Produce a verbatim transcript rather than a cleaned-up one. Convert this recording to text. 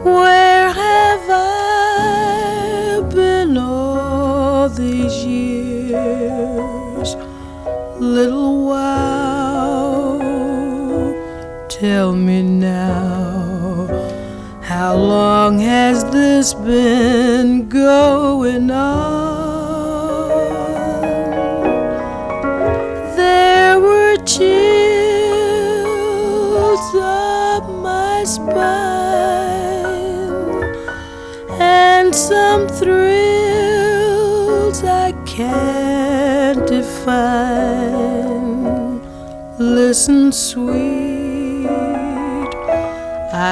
Where have I been all these years? Little wow, tell me now, how long has this been going on? There were chills up my spine and some thrills I can't define. Listen, sweet,